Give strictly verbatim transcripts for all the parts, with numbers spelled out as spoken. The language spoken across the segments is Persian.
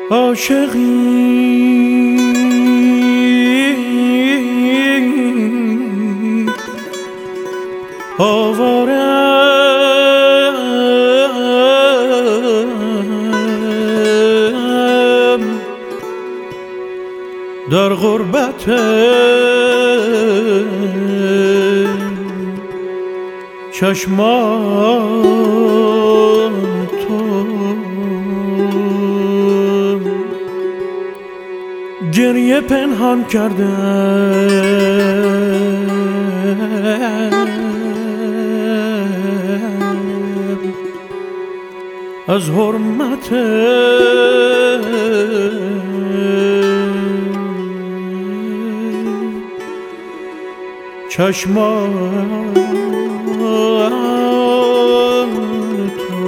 عاشقی آوارم در غربت چشمان تو، گریه پنهان کردم از حرمت چشمان تو.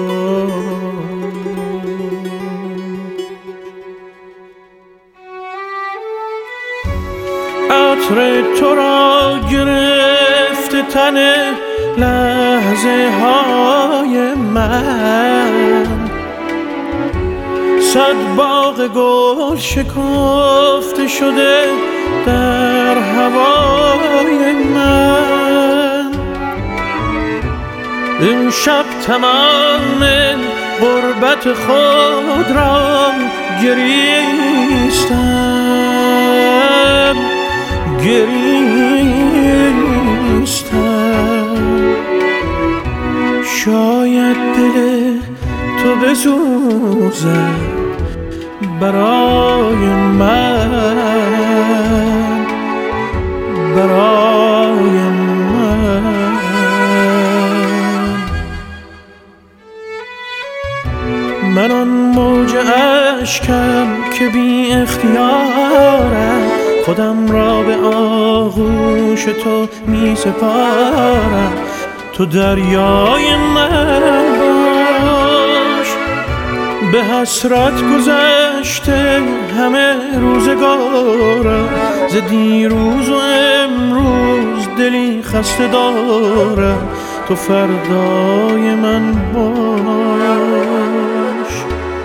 عطر تو را گرفت تن لحظه های من، صد باغ گل شکفته شده در هوای من. امشب تمام غربت خود را گریستم گریستم شاید دل تو بسوزد برای من، برای من. من آن موج اشکم که بی اختیارم، خودم را به آغوش تو می سپارم. تو دریای من باش، به حسرت گذشته همه روزگارم. ز دیروز و امروز دلی خسته دارم، تو فردای من باش.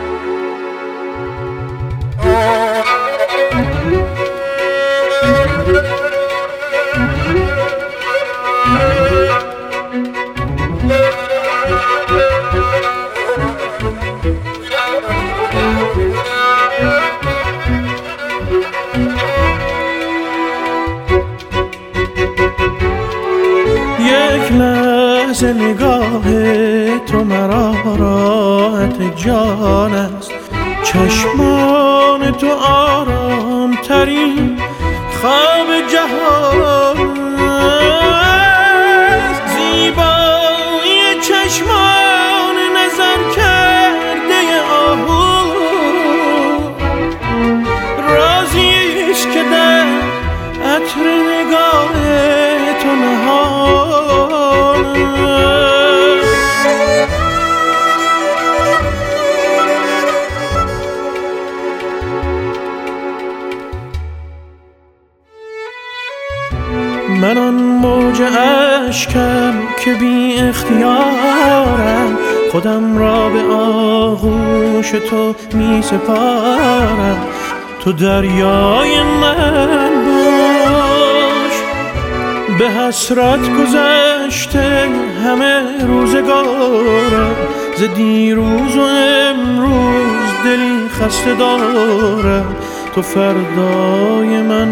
یک لحظه نگاه تو مرا راحت جان است، چشمان تو آرام ترین خواب جهان است. زیبایی چشمان نظر کرده آهو رازی است که در عطر نگاه تو نهان است. من آن موج اشکم که بی اختیارم، خودم را به آغوش تو می سپارم. تو دریای من باش، به حسرت گذشته همه روزگارم. ز دیروز و امروز دلی خسته دارم، تو فردای من